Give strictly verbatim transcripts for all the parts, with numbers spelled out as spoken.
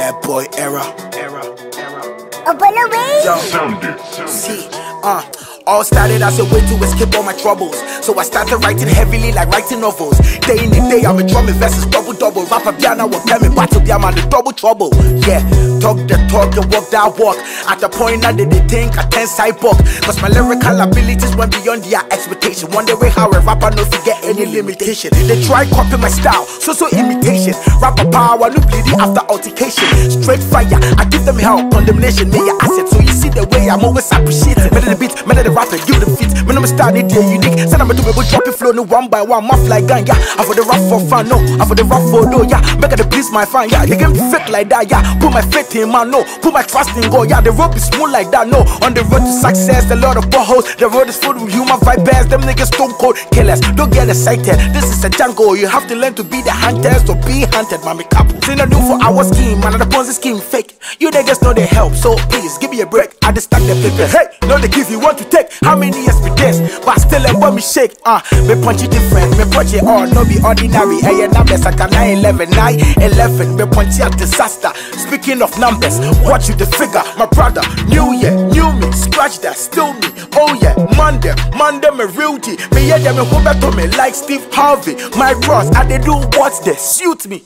Bad boy era. Era. Era. Yo. See, uh. All started as a way to escape all my troubles. So I started writing heavily like writing novels. Day in and day I'm a drumming verses double double. Rapper piano will tell me battle be I'm the double trouble. Yeah, talk the talk and walk that walk. At the point that they think I ten cyborg. Cause my lyrical abilities went beyond their expectation. Wonder way how a rapper no forget any limitation. They try copy my style, so so imitation. Rapper power, no bleeding after altercation. Straight fire, I give them hell, condemnation, me your asset. So you see the way I'm always appreciated. Better the beat, better the rapper, you the feet. When I'm starting there unique. Said I'm a do we drop it flow no one by one, muff like gang, yeah. I for the rap for fun, no. I for the rap for do, yeah. Make the please my fan, yeah. You can be fake like that, yeah. Put my faith in man, no. Put my trust in God, yeah. The road is smooth like that, no. On the road to success, a lot of potholes. The road is full with human vipers. Them niggas stone cold killers. Don't get excited. This is a jungle. You have to learn to be the hunters or be hunted, mommy couple. Say no do for our scheme, man. The Ponzi scheme fake. You niggas know they help, so please give me a break. I just stack the paper. Hey, no they give you want to take. How many years be this? But still a bomb me shake. Ah, uh, me punch it different. Me punch it all. No be ordinary. Hey, numbers like a nine eleven, nine eleven. Me punch it disaster. Speaking of numbers, watch you the figure. My brother, new year, new me. Scratch that, still me. Oh yeah, Monday, Monday me real G. Me yeah, me who better me like Steve Harvey. My Ross, I they do what's they suit me.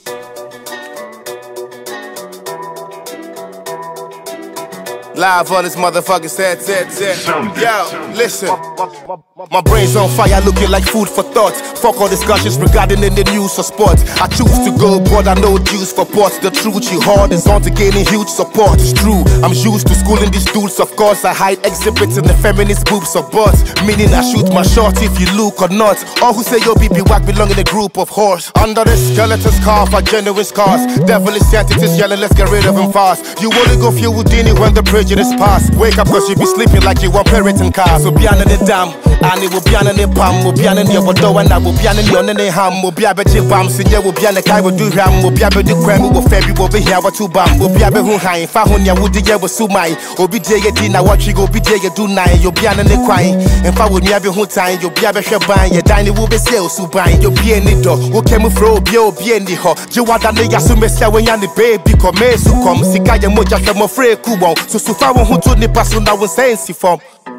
Live on this motherfucking set, set, set. Yo, listen. My brain's on fire, looking like food for thought. Fuck all discussions regarding in the news or sports. I choose to go broad, I know juice for ports. The truth you hard is on to gaining huge support. It's true, I'm used to schooling these dudes. Of course, I hide exhibits in the feminist boobs or butts. Meaning I shoot my shot if you look or not. All who say yo B B whack belong in a group of whores. Under the skeleton scarf are genuine scars. Devilish entities yelling, let's get rid of them fast. You only go feel Houdini when the prejudice pass. Wake up cause you be sleeping like you want pirating cars. So be on the dam, and it will be on the palm, will be on the window, and I will be on the ham, will be a bit of bam, so you will be on the guy will do ram, will be a bit of creme, will fair, will be here, what to bam, will be a bit of high, Fahunia would the year was so my, or be day dinner, what you go be day, you do nine, you'll be on the crying, and if I would never who time, you'll be a bit of buying, your dining will be sales, so buying, you'll be in the door, who came through, you'll be in the hall, you want that nigga, so miss when you're the baby, come, so come, see, I am more just a free cool, so so far, who told the person I was saying, see from.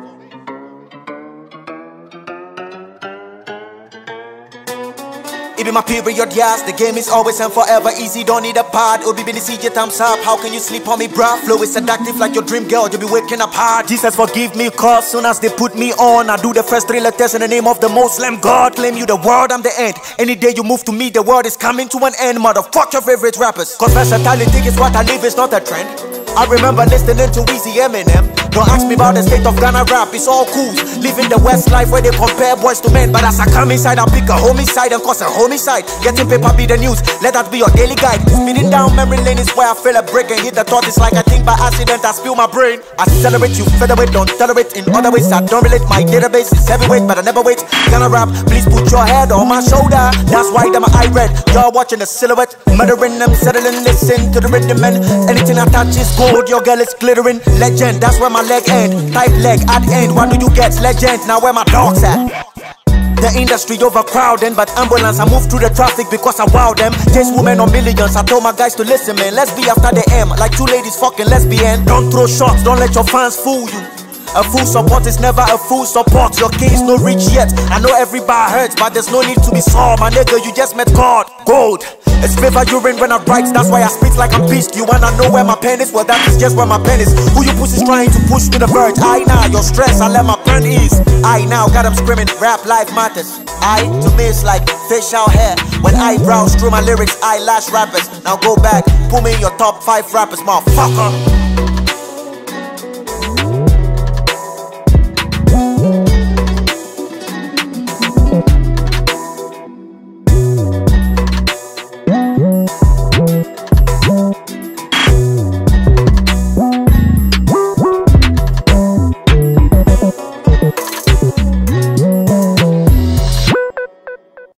It be my period, yes. The game is always and forever easy. Don't need a pad. O B B, C J thumbs up. How can you sleep on me, bruh? Flow is seductive like your dream girl. You'll be waking up hard. Jesus forgive me, cause soon as they put me on, I do the first three letters in the name of the Muslim God. Claim you the world, I'm the end. Any day you move to me, the world is coming to an end. Motherfuck your favorite rappers. Cause versatility is what I live, it's not a trend. I remember listening to Weezy Eminem. Don't ask me about the state of Ghana rap, it's all cool. Living the West life where they compare boys to men. But as I come inside, I pick a homicide and cause a homicide. Getting paper be the news, let that be your daily guide. Speeding down memory lane is where I feel a break and hit the thought. It's like I think by accident I spill my brain. Accelerate, you featherweight, don't tolerate. In other ways I don't relate, my database is heavyweight, but I never wait. Ghana rap, please put your head on my shoulder. That's why them I read, y'all watching the silhouette. Murdering them, settling, listen to the rhythm and anything I touch is gold, your girl is glittering. Legend, that's where my leg end. Type leg at end, what do you get? Legend, now where my dogs at? The industry overcrowding, but ambulance I move through the traffic because I wow them. Chase women on millions, I told my guys to listen, man. Let's be after the M, like two ladies fucking lesbian. Don't throw shots, don't let your fans fool you. A fool support is never a fool support. Your king's no rich yet. I know everybody hurts, but there's no need to be sore. My nigga, you just met God. Gold. It's flavor urine when I write. That's why I spit like I'm pissed. You wanna know where my pen is? Well, that is just where my pen is. Who you pussies trying to push to the verge? I now, your stress, I let my pen ease. I now got them screaming, rap life matters. I, to me, it's like facial hair. When eyebrows through my lyrics, eyelash rappers. Now go back, put me in your top five rappers, motherfucker.